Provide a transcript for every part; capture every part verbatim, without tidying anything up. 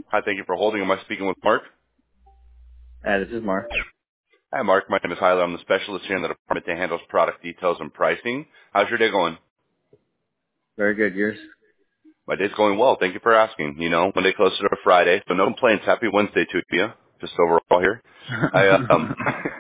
Hi, thank you for holding. Am I speaking with Mark? Uh, this is Mark. Hi, Mark. My name is Tyler. I'm the specialist here in the department that handles product details and pricing. How's your day going? Very good. Yours? My day's going well. Thank you for asking. You know, one day closer to Friday, so no complaints. Happy Wednesday to you. Just overall here. I um,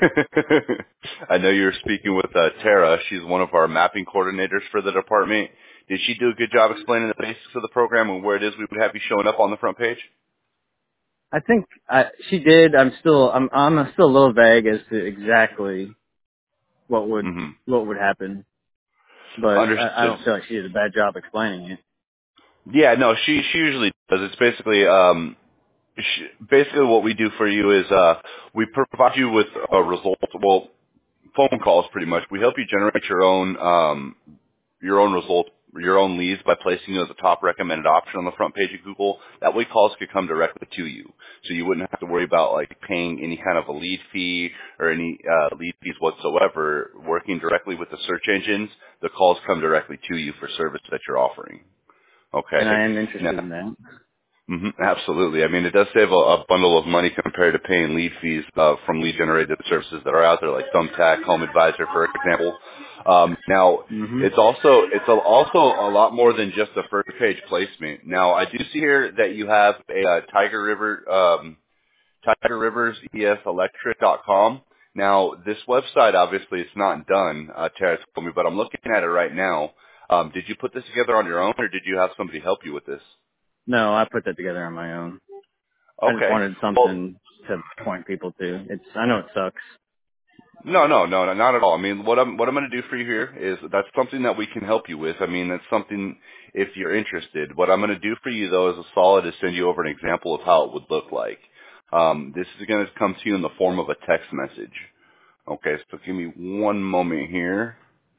I know you're speaking with uh, Tara. She's one of our mapping coordinators for the department. Did she do a good job explaining the basics of the program and where it is we would have you showing up on the front page? I think I, she did. I'm still I'm I'm still a little vague as to exactly what would Mm-hmm. what would happen, but I, I Understood. don't feel like she did a bad job explaining it. Yeah, no, she she usually does. It's basically um sh basically what we do for you is uh we provide you with a result. Well, phone calls pretty much. We help you generate your own um your own result, your own leads by placing you as a top recommended option on the front page of Google. That way, calls could come directly to you, so you wouldn't have to worry about like paying any kind of a lead fee or any uh, lead fees whatsoever. Working directly with the search engines, the calls come directly to you for service that you're offering. Okay. And I am Now, interested in that. hmm absolutely. I mean, it does save a, a bundle of money compared to paying lead fees uh, from lead-generated services that are out there, like Thumbtack, Home Advisor, for example. Um, now, hmm it's also it's a, also a lot more than just a first-page placement. Now, I do see here that you have a uh, Tiger River um, Tiger Rivers E S Electric dot com. Now, this website obviously it's not done. Uh, Tara told me, but I'm looking at it right now. Um, did you put this together on your own, or did you have somebody help you with this? No, I put that together on my own. I just Okay. wanted Well, something to point people to. It's I know it sucks. No, no, no, no, not at all. I mean, what I'm what I'm going to do for you here is that's something that we can help you with. I mean, that's something if you're interested. What I'm going to do for you though is a solid is send you over an example of how it would look like. Um, this is going to come to you in the form of a text message. Okay, so give me one moment here.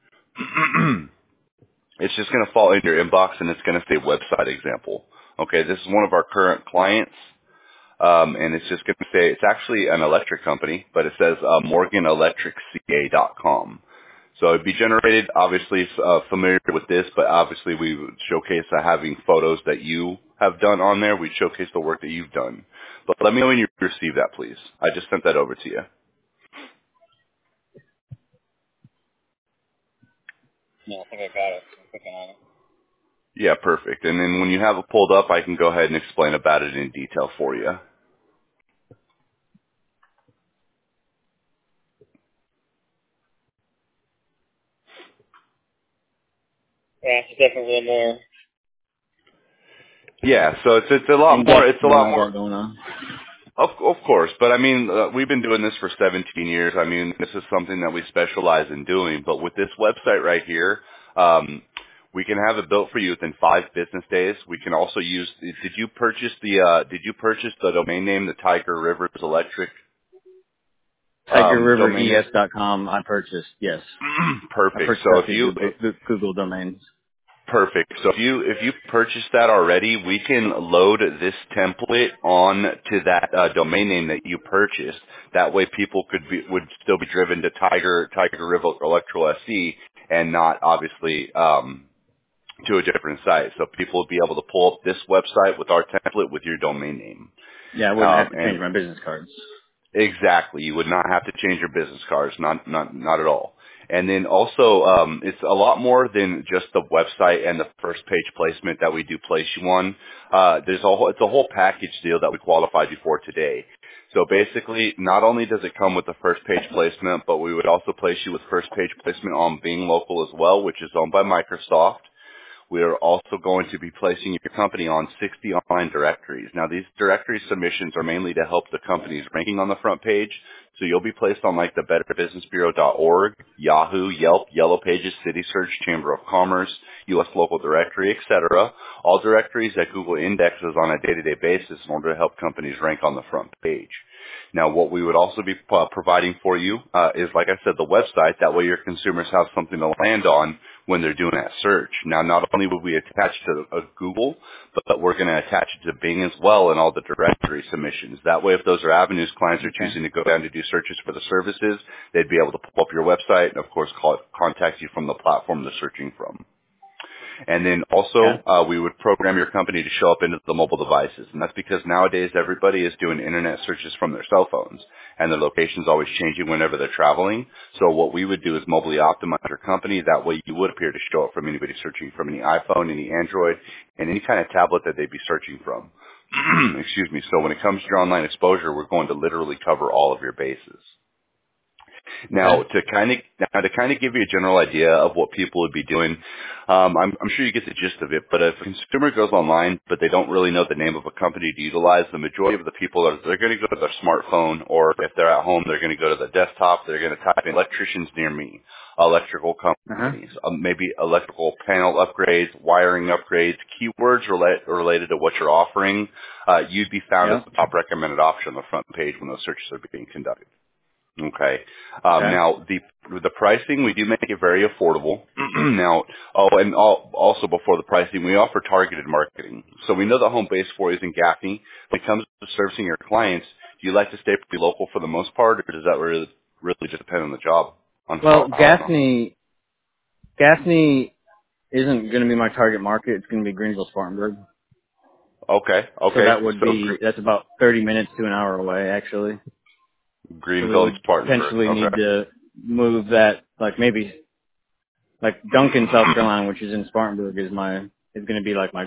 It's just going to fall in your inbox and it's going to say website example. Okay, this is one of our current clients. Um, and it's just going to say it's actually an electric company, but it says uh, Morgan Electric C A dot com. So it'd be generated, obviously uh, familiar with this, but obviously we would showcase uh, having photos that you have done on there. We'd showcase the work that you've done. But let me know when you receive that, please. I just sent that over to you. Yeah, I think I got it. I'm clicking on it. Yeah, perfect. And then when you have it pulled up, I can go ahead and explain about it in detail for you. Yeah, it's definitely a little more Yeah, so it's it's a lot in more. depth It's a than what lot I more. got going on. Of, of course, but I mean, uh, we've been doing this for seventeen years. I mean, this is something that we specialize in doing. But with this website right here, um, we can have it built for you within five business days. We can also use. Did you purchase the? Uh, did you purchase the domain name, the Tiger Rivers Electric Tiger um, River domain E S name? dot com. I purchased. Yes, I Perfect. purchased So that if through you Google, Google domains. Perfect. So if you if you purchase that already, we can load this template on to that uh, domain name that you purchased. That way, people could be would still be driven to Tiger Tiger River Electro S C and not obviously um, to a different site. So people would be able to pull up this website with our template with your domain name. Yeah, I wouldn't Um, have to and change my business cards. Exactly. You would not have to change your business cards, not not not at all. And then also, um, it's a lot more than just the website and the first page placement that we do place you on. Uh, there's a whole, it's a whole package deal that we qualified you for today. So basically, not only does it come with the first page placement, but we would also place you with first page placement on Being Local as well, which is owned by Microsoft. We are also going to be placing your company on sixty online directories. Now, these directory submissions are mainly to help the company's ranking on the front page. So you'll be placed on like the better business bureau dot org, Yahoo, Yelp, Yellow Pages, City Search, Chamber of Commerce, U S Local Directory, et cetera. All directories that Google indexes on a day-to-day basis in order to help companies rank on the front page. Now, what we would also be uh, providing for you uh, is, like I said, the website. That way your consumers have something to land on when they're doing that search. Now, not only would we attach to uh, Google, but we're going to attach it to Bing as well and all the directory submissions. That way, if those are avenues clients are Okay. choosing to go down to do searches for the services, they'd be able to pull up your website and, of course, call, contact you from the platform they're searching from. And then Okay. also, uh, we would program your company to show up into the mobile devices. And that's because nowadays everybody is doing internet searches from their cell phones. And the location's always changing whenever they're traveling. So what we would do is mobily optimize your company. That way you would appear to show up from anybody searching from any iPhone, any Android, and any kind of tablet that they'd be searching from. Excuse me. So when it comes to your online exposure, we're going to literally cover all of your bases. Now, Okay. to kind of now to kind of give you a general idea of what people would be doing, um, I'm, I'm sure you get the gist of it. But if a consumer goes online, but they don't really know the name of a company to utilize, the majority of the people are they're going to go to their smartphone, or if they're at home, they're going to go to the desktop. They're going to type in electricians near me, electrical Uh huh. companies, um, maybe electrical panel upgrades, wiring upgrades, keywords relate, related to what you're offering. Uh, you'd be found as Yep. the top recommended option on the front page when those searches are being conducted. Okay. Um, Okay. now the the pricing we do make it very affordable. now, oh, and all, also before the pricing, we offer targeted marketing. So we know the home base for you is in Gaffney. When it comes to servicing your clients, do you like to stay pretty local for the most part, or does that really really just depend on the job on Well, how how? Gaffney, Gaffney isn't going to be my target market. It's going to be Greenville, Spartanburg. Okay, So okay. that would So be that's about thirty minutes to an hour away, actually. Gre- So we Greenville and would Spartanburg. potentially Okay. need to move that, like maybe like Duncan, South Carolina, which is in Spartanburg, is my is going to be like my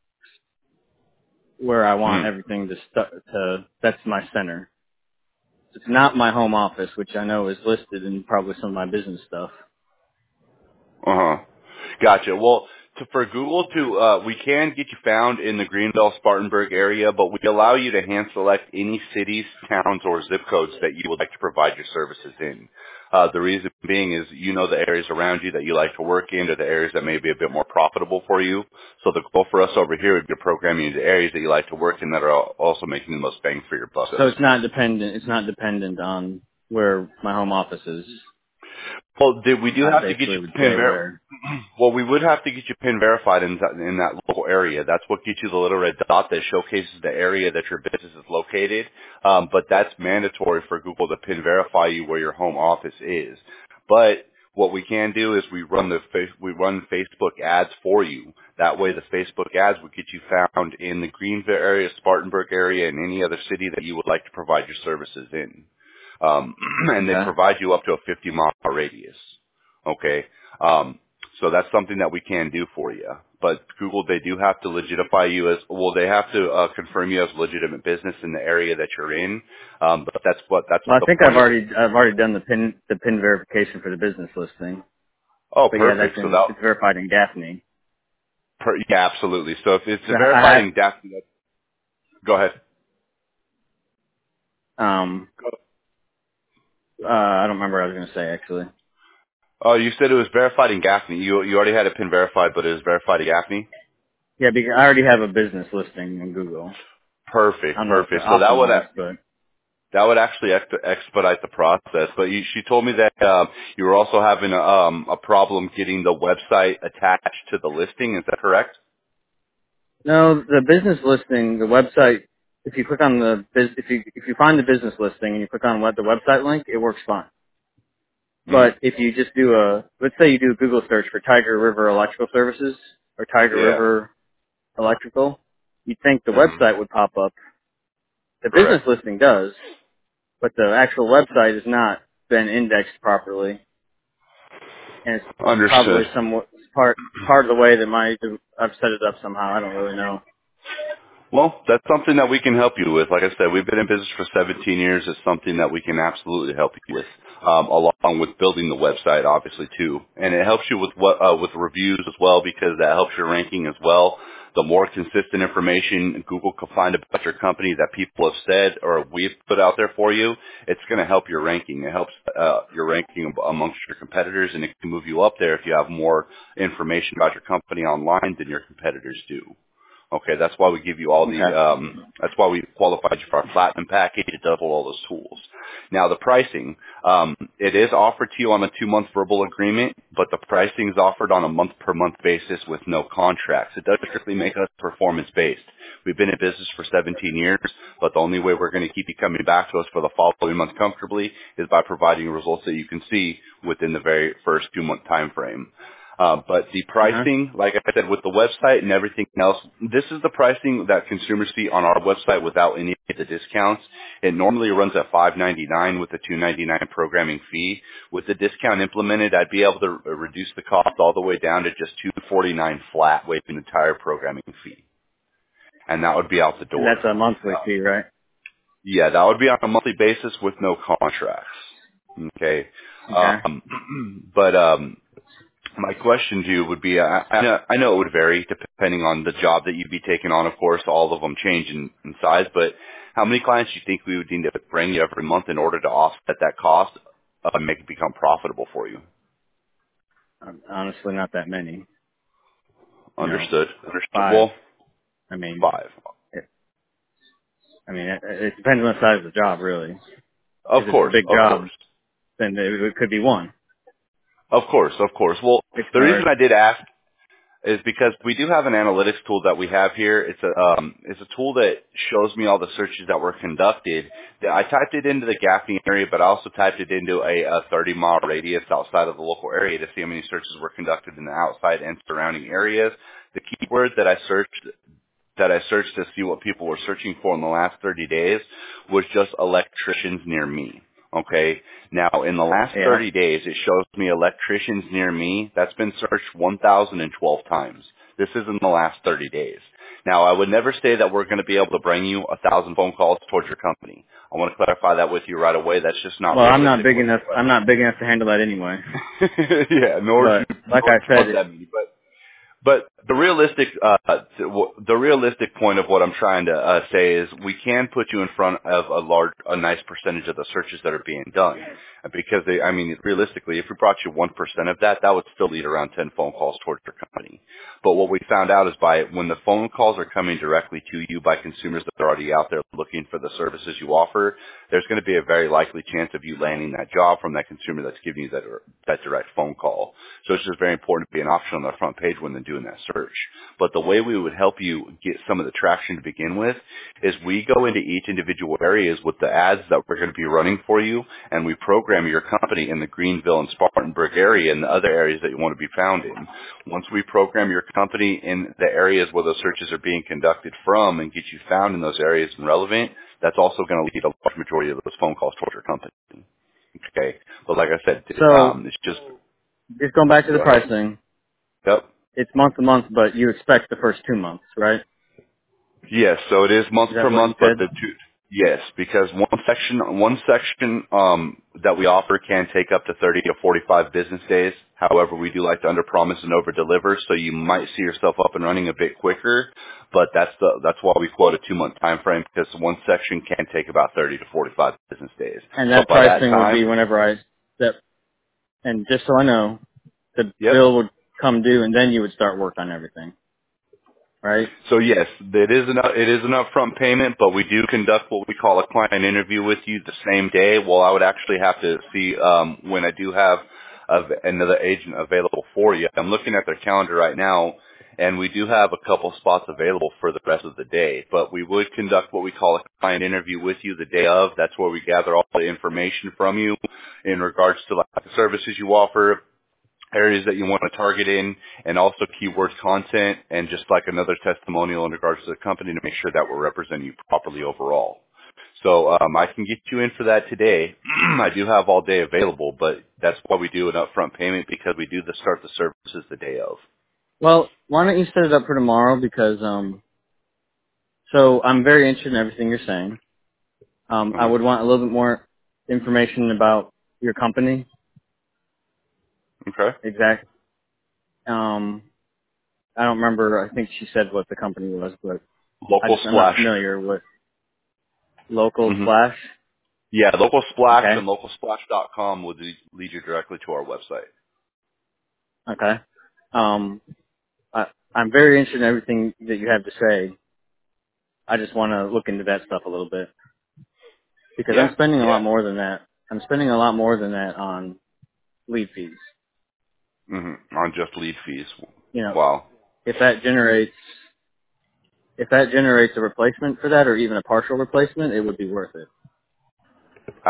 where I want Mm. everything to stu- to. That's my center. It's not my home office, which I know is listed in probably some of my business stuff. Uh-huh. Gotcha. Well, to, for Google to, uh, we can get you found in the Greenville, Spartanburg area, but we allow you to hand select any cities, towns, or zip codes that you would like to provide your services in. Uh, the reason being is you know the areas around you that you like to work in, or the areas that may be a bit more profitable for you. So the goal for us over here would be to program you into areas that you like to work in that are al- also making the most bang for your buck, so So to it's speak. not dependent. It's not dependent on where my home office is. Well, did, we do I have to get basically you would pin say ver- where. Well, we would have to get you pin verified in that, in that local area. That's what gets you the little red dot that showcases the area that your business is located. Um, but that's mandatory for Google to pin verify you where your home office is. But what we can do is we run the face, we run Facebook ads for you. That way, the Facebook ads would get you found in the Greenville area, Spartanburg area, and any other city that you would like to provide your services in. Um, and they Okay. provide you up to a fifty mile radius. Okay. Um, so that's something that we can do for you. But Google, they do have to legitify you as, well, they have to uh, confirm you as a legitimate business in the area that you're in. Um, but that's what, that's Well, I the think I've point of, already I've already done the pin the pin verification for the business listing. oh, But yeah, that's perfect. So in that, it's verified in Gaffney. per, yeah, absolutely. So if it's So verified I in DAF, go ahead. have um uh I don't remember what I was going to say actually. Oh, you said it was verified in Gaffney. You, you already had a pin verified, but it was verified in Gaffney? Yeah, because I already have a business listing in Google. I Perfect, don't know if it's perfect. So that would, optimized, but that would actually ex- expedite the process. But you, she told me that um, you were also having a, um, a problem getting the website attached to the listing. Is that correct? no, the business listing, the website. If you click on the bus if you if you find the business listing and you click on what the website link, it works fine. Mm. But if you just do a, let's say you do a Google search for Tiger River Electrical Services or Tiger Yeah. River Electrical, you'd think the hmm website would pop up. The business Correct. listing does, but the actual website has not been indexed properly, and it's probably Understood. somewhat part part of the way that my I've set it up somehow. I don't really know. Well, that's something that we can help you with. Like I said, we've been in business for seventeen years. It's something that we can absolutely help you with, um, along with building the website, obviously too. And it helps you with what uh, with reviews as well, because that helps your ranking as well. The more consistent information Google can find about your company that people have said or we've put out there for you, it's going to help your ranking. It helps uh, your ranking amongst your competitors, and it can move you up there if you have more information about your company online than your competitors do. Okay, that's why we give you all the, Okay. um, that's why we qualified you for our platinum package. It does all those tools. Now the pricing, um, it is offered to you on a two-month verbal agreement, but the pricing is offered on a month-per-month basis with no contracts. It does strictly make us performance-based. We've been in business for seventeen years, but the only way we're going to keep you coming back to us for the following month comfortably is by providing results that you can see within the very first two-month time frame. Uh, but the Uh-huh. pricing, like I said, with the website and everything else, this is the pricing that consumers see on our website without any of the discounts. It normally runs at five ninety-nine with a two ninety-nine programming fee. With the discount implemented, I'd be able to r- reduce the cost all the way down to just two forty-nine flat, waiving the entire programming fee, and that would be out the And door. that's a monthly Uh, fee, right? yeah, that would be on a monthly basis with no contracts. Okay, Okay. um, but um, my question to you would be, I, I know I know it would vary depending on the job that you'd be taking on. Of course, all of them change in, in size, but how many clients do you think we would need to bring you every month in order to offset that cost uh, and make it become profitable for you? Um, honestly, not that many. You know, Understood. Understood. five. Well, I mean, five. it, I mean, it, it depends on the size of the job, really. Of If it's a course, big of job, course. then it, it could be one. Of course, of course. Well, It's the reason more. I did ask is because we do have an analytics tool that we have here. It's a um, it's a tool that shows me all the searches that were conducted. I typed it into the Gaffney area, but I also typed it into a, a thirty mile radius outside of the local area to see how many searches were conducted in the outside and surrounding areas. The keyword that I searched that I searched to see what people were searching for in the last thirty days was just electricians near me. Okay. Now, in the last Yeah. thirty days, it shows me electricians near me. That's been searched one thousand twelve times. This is in the last thirty days. Now, I would never say that we're going to be able to bring you a thousand phone calls towards your company. I want to clarify that with you right away. That's just not Well, I'm not realistic big with enough. I'm not big enough to handle that anyway. yeah, nor do But like nor I do you said, want it, that many. But but the realistic, uh, the realistic point of what I'm trying to uh, say is we can put you in front of a large, a nice percentage of the searches that are being done. Because they, I mean, realistically, if we brought you one percent of that, that would still lead around ten phone calls towards your company. But what we found out is by when the phone calls are coming directly to you by consumers that are already out there looking for the services you offer, there's going to be a very likely chance of you landing that job from that consumer that's giving you that, that direct phone call. So it's just very important to be an option on the front page when they're doing that search. But the way we would help you get some of the traction to begin with is we go into each individual areas with the ads that we're going to be running for you, and we program your company in the Greenville and Spartanburg area and the other areas that you want to be found in. Once we program your company in the areas where those searches are being conducted from and get you found in those areas and relevant, that's also going to lead a large majority of those phone calls towards your company. Okay. But like I said, so um, it's just, just going back to the go ahead. pricing, Yep. it's month to month, but you expect the first two months, right? Yes, so it is month Is that per what you month, but said? the two, yes, because one section, one section um, that we offer can take up to thirty to forty-five business days. However, we do like to underpromise and overdeliver, so you might see yourself up and running a bit quicker. But that's the that's why we quote a two-month time frame, because one section can take about thirty to forty-five business days. And But that by that pricing would be time, whenever I step. And just so I know, the yep. bill would come due, and then you would start work on everything, right? So yes, it is an it is an upfront payment, but we do conduct what we call a client interview with you the same day. Well, I would actually have to see um, when I do have av another agent available for you. I'm looking at their calendar right now, and we do have a couple spots available for the rest of the day. But we would conduct what we call a client interview with you the day of. That's where we gather all the information from you in regards to like the services you offer, areas that you want to target in, and also keyword content, and just like another testimonial in regards to the company to make sure that we're representing you properly overall. So um, I can get you in for that today. I do have all day available, but that's why we do an upfront payment, because we do the start the services the day of. Well, why don't you set it up for tomorrow? Because um, so I'm very interested in everything you're saying. Um, I Uh-huh. would want a little bit more information about your company, Okay. exact. Um, I don't remember. I think she said what the company was, but I Local just I'm not Splash. familiar with local hmm slash. Yeah, Local Splash Okay, and local splash dot com would lead lead you directly to our website. okay. Um, I, I'm very interested in everything that you have to say. I just want to look into that stuff a little bit because I'm Yeah, spending a lot yeah. more than that. I'm spending a lot more than that on lead fees. hmm On just lead fees. You know, Wow. if that generates if that generates a replacement for that or even a partial replacement, it would be worth it.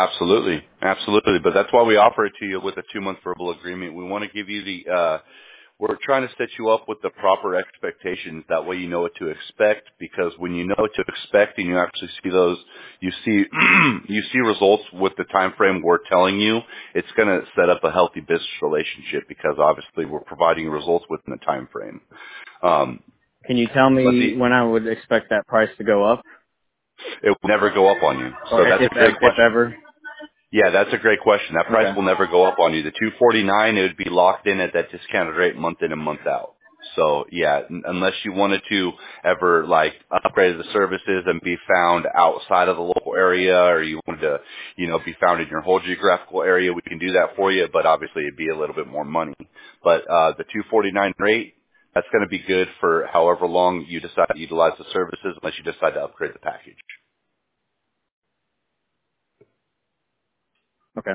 Absolutely, absolutely. But that's why we offer it to you with a two-month verbal agreement. We want to give you the uh, we're trying to set you up with the proper expectations. That way you know what to expect, because when you know what to expect and you actually see those, you see, you see results with the time frame we're telling you, it's going to set up a healthy business relationship, because obviously we're providing results within the time frame. Um, Can you tell but me the, when I would expect that price to go up? it will never go up on you. So Or that's if, a great ev- if question. ever? Yeah, that's a great question. That price Okay. will never go up on you. The two forty-nine, it would be locked in at that discounted rate month in and month out. So yeah, n- unless you wanted to ever like upgrade the services and be found outside of the local area, or you wanted to, you know, be found in your whole geographical area, we can do that for you. But obviously, it'd be a little bit more money. But uh, the two forty-nine rate, that's going to be good for however long you decide to utilize the services, unless you decide to upgrade the package. Okay.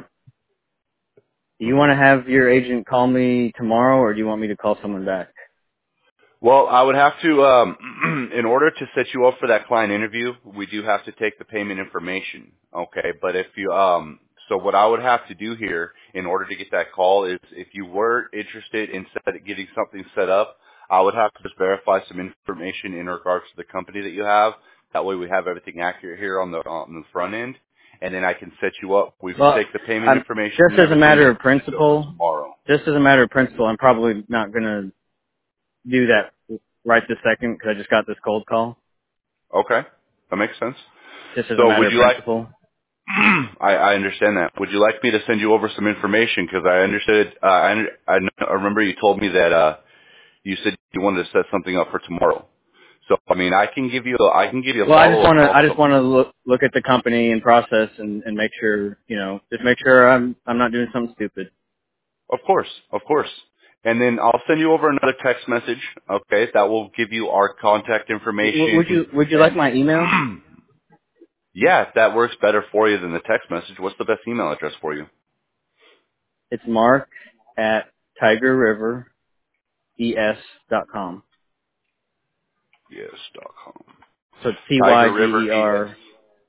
Do you want to have your agent call me tomorrow, or do you want me to call someone back? Well, I would have to, um, in order to set you up for that client interview, we do have to take the payment information. Okay, but if you, um, so what I would have to do here in order to get that call is, if you were interested in set, getting something set up, I would have to just verify some information in regards to the company that you have. That way, we have everything accurate here on the on the front end, and then I can set you up. We can Well, take the payment I'm, information just and as a everything matter and of send it over principle, tomorrow. just as a matter of principle, I'm probably not going to do that right this second because I just got this cold call. Okay, that makes sense. Just as a So, matter would of you like? principle. I, I understand that. Would you like me to send you over some information? Because I understood. Uh, I, I I remember you told me that uh, you said you wanted to set something up for tomorrow. So I mean, I can give you a, I can give you a Well, I just follow up want to call. I just So, want to look look at the company and process and, and make sure you know just make sure I'm I'm not doing something stupid. of course, of course. And then I'll send you over another text message. Okay, that will give you our contact W- information. would you would you like And my email? yeah, if that works better for you than the text message, what's the best email address for you? It's Mark at tiger river e s dot com. Yes dot com. So it's T Y Tiger G River E E S. R.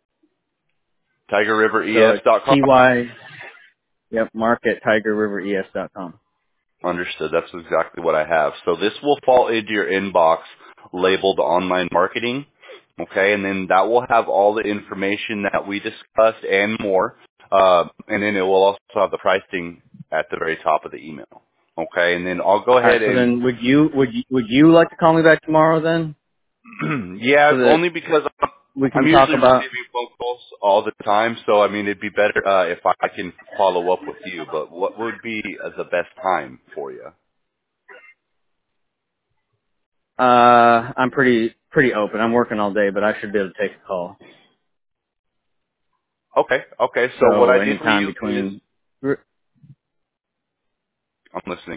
Tiger River So E S it's dot com. T Y. Yep, Mark at tiger river e s dot com. Understood. That's exactly what I have. So this will fall into your inbox labeled online marketing. Okay. And then that will have all the information that we discussed and more. Uh, and then it will also have the pricing at the very top of the email. Okay. And then I'll go All right. ahead So and, then, would you would you, would you like to call me back tomorrow then, yeah, so that only because we I'm can talk usually about? receiving phone calls all the time. So, I mean, it'd be better, uh, if I can follow up with you, but what would be uh, the best time for you? Uh, I'm pretty pretty open. I'm working all day, but I should be able to take a call. Okay. Okay. So what So I did for anytime you is, between, I I'm listening.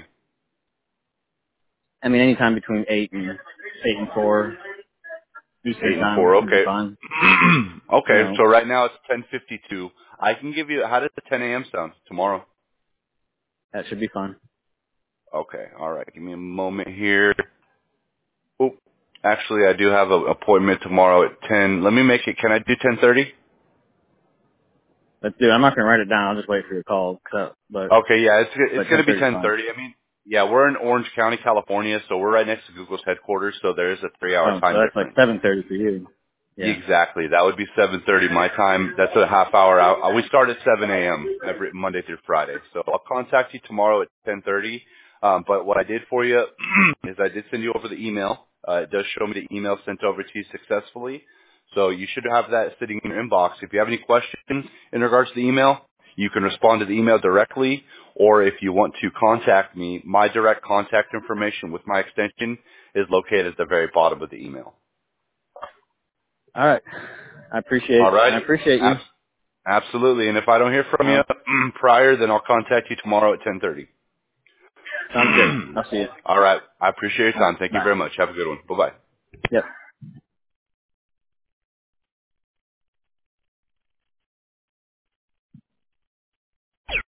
mean, anytime between eight and eight and four Eastern Eight and time four. should be Okay. fine. You Okay. know, So right now it's ten fifty-two. I can give you. How does the ten a.m. sound tomorrow? that should be fine. Okay. All right. Give me a moment here. Oh, actually, I do have an appointment tomorrow at ten. Let me make it. Can I do ten thirty? Let's do it. I'm not gonna write it down. I'll just wait for your call. So, but Okay. Yeah. It's it's but going ten to be thirty is ten fine. thirty. I mean, yeah, we're in Orange County, California, so we're right next to Google's headquarters. So there is a three-hour Oh, so time that's like difference. seven thirty for you. Yeah. Exactly. That would be seven thirty my time. That's a half hour out. Uh, We start at seven a.m. every Monday through Friday. So I'll contact you tomorrow at ten thirty. Um, but what I did for you is I did send you over the email. Uh, it does show me the email sent over to you successfully. So you should have that sitting in your inbox. If you have any questions in regards to the email, you can respond to the email directly. Or if you want to contact me, my direct contact information with my extension is located at the very bottom of the email. All right. I All appreciate I righty. appreciate you. Abs- absolutely. And if I don't hear from you Well, prior, then I'll contact you tomorrow at ten thirty. sounds good. I'll see you. All right. I appreciate your All right. time. Thank you Bye. very much. Have a good one. Bye-bye. Yep.